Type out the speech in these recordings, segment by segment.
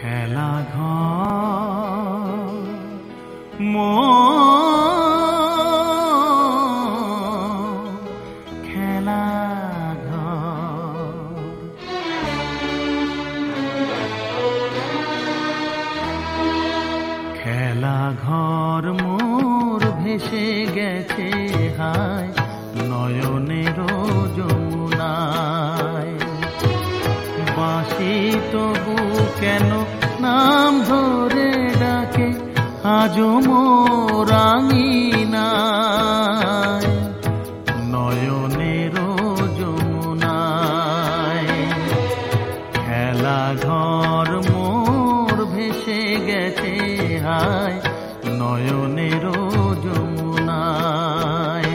খেলা ঘর খেলা ঘর খেলা ঘর মোর ভেসে গেছে হায় নয়নের যমুনায়। বাঁশি তবু কেন নাম ধরে ডাকে আজও মোর আঙিনায় নয়নের যমুনায়। খেলা ঘর মোর ভেসে গেছে হায় নয়নের যমুনায়।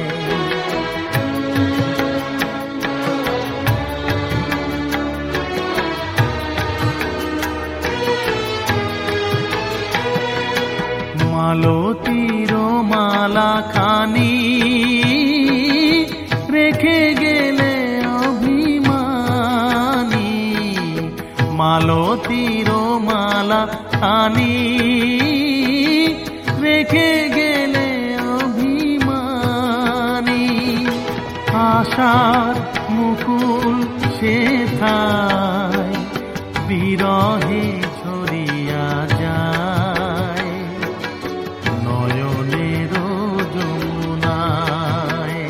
মালতীর মালা খানি রেখে গেলে অভিমানী। মালতীর মালা খানি রেখে গেলে অভিমানী। আশার মুকুল সেথায় বিরহে ছড়িয়া যায় নয়নের যমুনায়।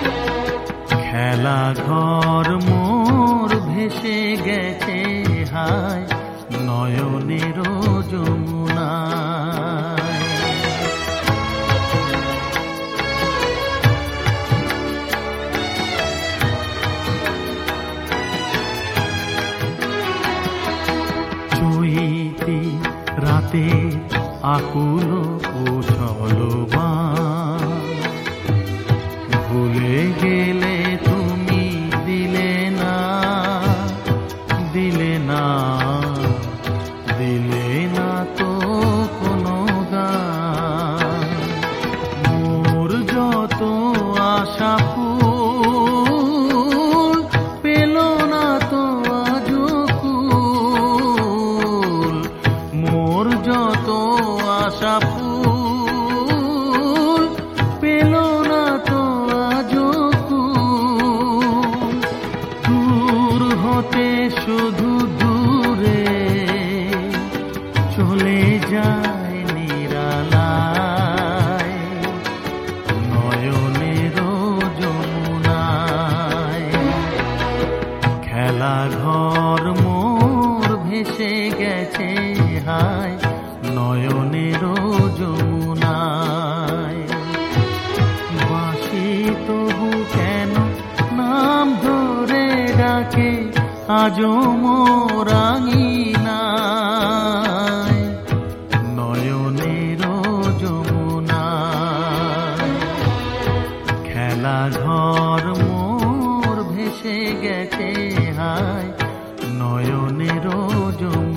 খেলা ঘর মোর ভেসে গেছে হায় নয়নের যমুনায়। চৈতি রাতে আকুল উছল ভুলে গেলে তুমি দিলে না দিলে না দিলে না তো কোনো গান। মোর যত আশা ফুল পেল না তো আজও কুল। মোর যত আশা ফুল পেল না তো আজও কুল। দূর হতে শুধু দূরে চলে যায় নিরালায় নয়নের যমুনায়। খেলা ঘর মোর ভেসে গেছে হায় নয়নের যমুনায়। বাঁশি তবু কেন নাম ধরে ডাকে আজও মোর আঙিনায় নয়নের যমুনায়। খেলা ঘর মোর ভেসে গেছে হায় নয়নের যমুনায়।